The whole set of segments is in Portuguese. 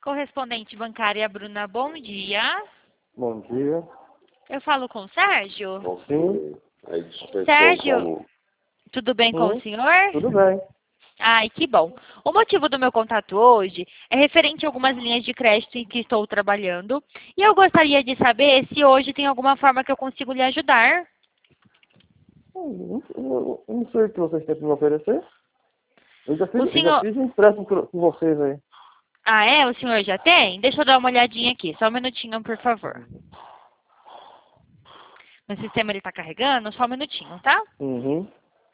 Correspondente bancária Bruna, bom dia. Bom dia. Eu falo com o Sérgio? Bom, sim. Aí dispersou Sérgio, tudo bem com o senhor? Tudo bem. Ai, que bom. O motivo do meu contato hoje é referente a algumas linhas de crédito em que estou trabalhando e eu gostaria de saber se hoje tem alguma forma que eu consigo lhe ajudar. Eu não sei o que vocês têm para me oferecer. Eu já O senhor... fiz um empréstimo com vocês aí. Ah, é? O senhor já tem? Deixa eu dar uma olhadinha aqui. Só um minutinho, por favor. Meu sistema ele tá carregando, só um minutinho, tá? Uhum.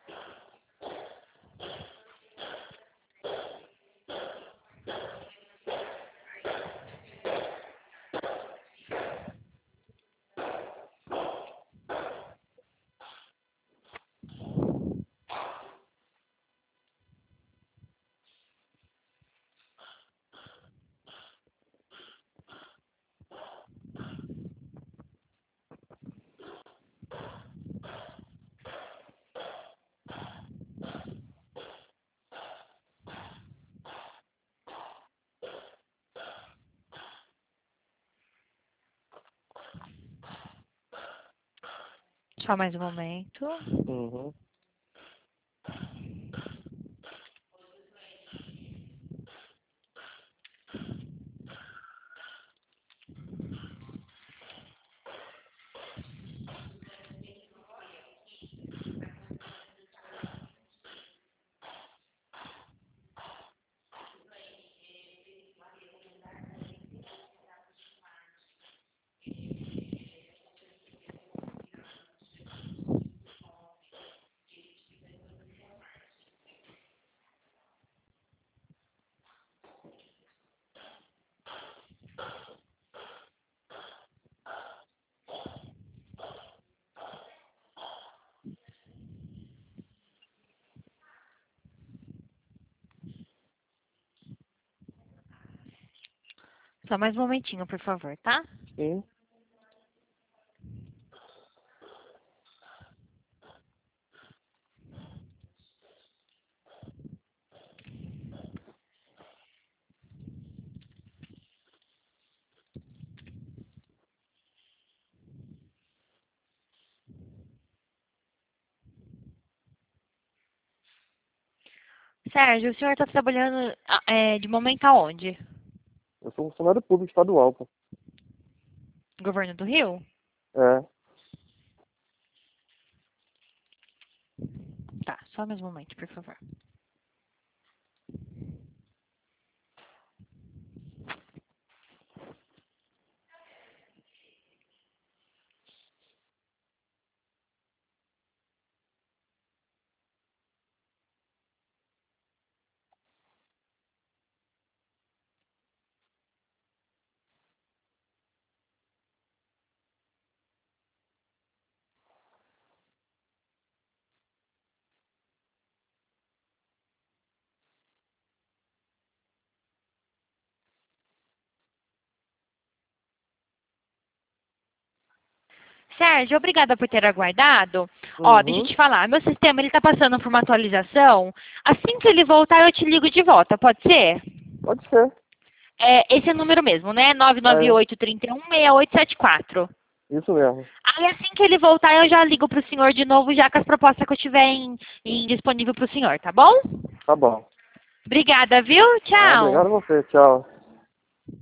Só mais um momento. Uhum. Só mais um momentinho, por favor, tá? Sim. Sérgio, o senhor está trabalhando de momento aonde? Eu sou funcionário público estadual, pô. Governo do Rio? É. Tá, só mais um momento, por favor. Sérgio, obrigada por ter aguardado. Ó, deixa eu Uhum. te falar, meu sistema ele tá passando por uma atualização. Assim que ele voltar, eu te ligo de volta, pode ser? Pode ser. Esse é o número mesmo, né? É. 998-31-6874. Isso mesmo. Aí assim que ele voltar, eu já ligo pro senhor de novo, já com as propostas que eu tiver disponível pro senhor, tá bom? Tá bom. Obrigada, viu? Ah, obrigado Tchau. a você. Tchau.